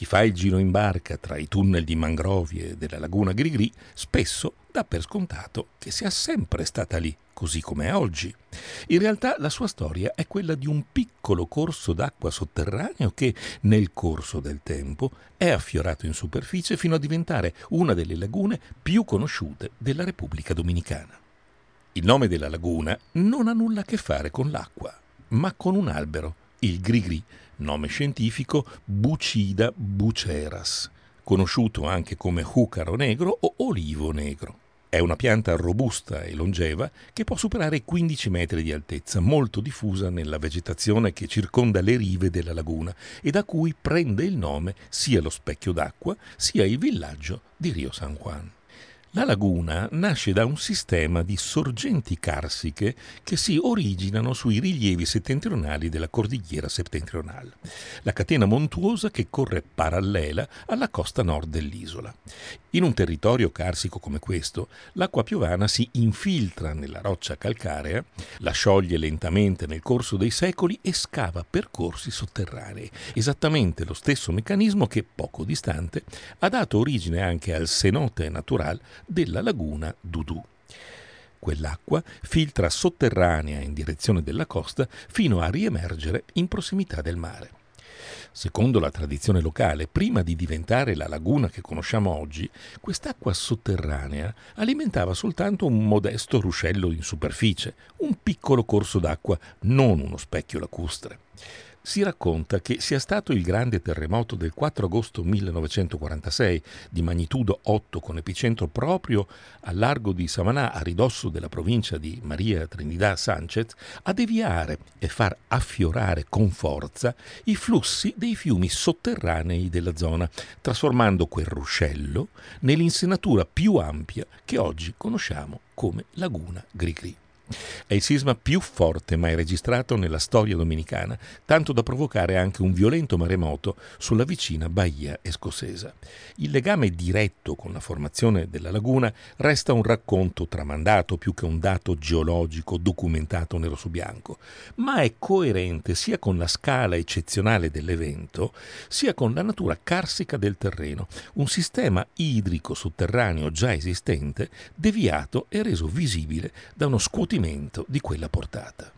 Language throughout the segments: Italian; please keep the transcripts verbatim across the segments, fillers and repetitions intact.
Chi fa il giro in barca tra i tunnel di mangrovie della laguna Grigri spesso dà per scontato che sia sempre stata lì, così come è oggi. In realtà la sua storia è quella di un piccolo corso d'acqua sotterraneo che, nel corso del tempo, è affiorato in superficie fino a diventare una delle lagune più conosciute della Repubblica Dominicana. Il nome della laguna non ha nulla a che fare con l'acqua, ma con un albero, il grigri, nome scientifico Bucida buceras, conosciuto anche come jucaro negro o olivo negro. È una pianta robusta e longeva che può superare i quindici metri di altezza, molto diffusa nella vegetazione che circonda le rive della laguna e da cui prende il nome sia lo specchio d'acqua sia il villaggio di Rio San Juan. La laguna nasce da un sistema di sorgenti carsiche che si originano sui rilievi settentrionali della cordigliera settentrionale, la catena montuosa che corre parallela alla costa nord dell'isola. In un territorio carsico come questo, l'acqua piovana si infiltra nella roccia calcarea, la scioglie lentamente nel corso dei secoli e scava percorsi sotterranei, esattamente lo stesso meccanismo che, poco distante, ha dato origine anche al cenote natural della laguna Dudù. Quell'acqua filtra sotterranea in direzione della costa fino a riemergere in prossimità del mare. Secondo la tradizione locale, prima di diventare la laguna che conosciamo oggi, quest'acqua sotterranea alimentava soltanto un modesto ruscello in superficie, un piccolo corso d'acqua, non uno specchio lacustre. Si racconta che sia stato il grande terremoto del quattro agosto millenovecentoquarantasei di magnitudo otto con epicentro proprio al largo di Samaná, a ridosso della provincia di Maria Trinidad Sánchez, a deviare e far affiorare con forza i flussi dei fiumi sotterranei della zona, trasformando quel ruscello nell'insenatura più ampia che oggi conosciamo come laguna Grigri. È il sisma più forte mai registrato nella storia dominicana, tanto da provocare anche un violento maremoto sulla vicina Baia Escocesa. Il legame diretto con la formazione della laguna resta un racconto tramandato più che un dato geologico documentato nero su bianco, ma è coerente sia con la scala eccezionale dell'evento, sia con la natura carsica del terreno, un sistema idrico sotterraneo già esistente, deviato e reso visibile da uno scuotimento di quella portata.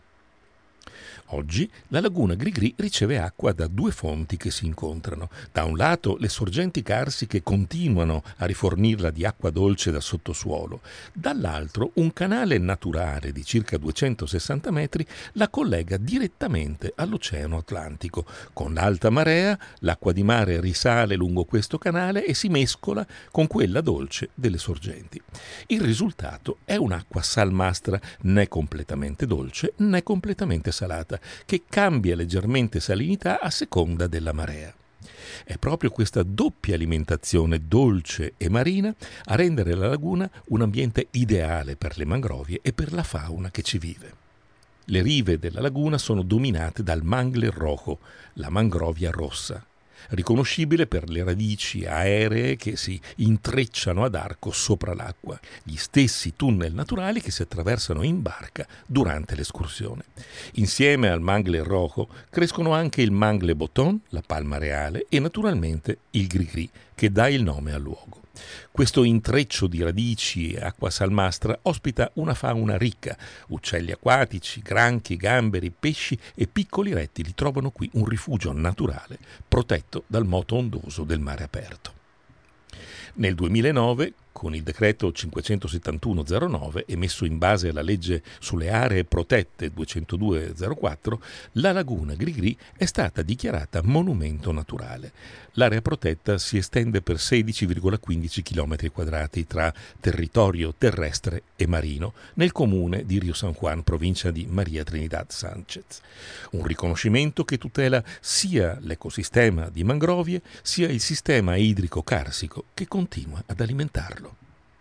Oggi la laguna Grigri riceve acqua da due fonti che si incontrano. Da un lato le sorgenti carsiche continuano a rifornirla di acqua dolce da sottosuolo, dall'altro un canale naturale di circa duecentosessanta metri la collega direttamente all'Oceano Atlantico. Con l'alta marea l'acqua di mare risale lungo questo canale e si mescola con quella dolce delle sorgenti. Il risultato è un'acqua salmastra, né completamente dolce né completamente salata, che cambia leggermente salinità a seconda della marea. È proprio questa doppia alimentazione dolce e marina a rendere la laguna un ambiente ideale per le mangrovie e per la fauna che ci vive. Le rive della laguna sono dominate dal mangle rojo, la mangrovia rossa, riconoscibile per le radici aeree che si intrecciano ad arco sopra l'acqua, gli stessi tunnel naturali che si attraversano in barca durante l'escursione. Insieme al mangle rojo crescono anche il mangle boton, la palma reale, e naturalmente il grigri, che dà il nome al luogo. Questo intreccio di radici e acqua salmastra ospita una fauna ricca. Uccelli acquatici, granchi, gamberi, pesci e piccoli rettili trovano qui un rifugio naturale protetto dal moto ondoso del mare aperto. Nel duemilanove, con il decreto cinquecentosettantuno zero nove, emesso in base alla legge sulle aree protette duecentodue zero quattro, la laguna Grigri è stata dichiarata monumento naturale. L'area protetta si estende per sedici virgola quindici chilometri quadrati tra territorio terrestre e marino nel comune di Rio San Juan, provincia di Maria Trinidad Sánchez. Un riconoscimento che tutela sia l'ecosistema di mangrovie sia il sistema idrico carsico che continua ad alimentarlo.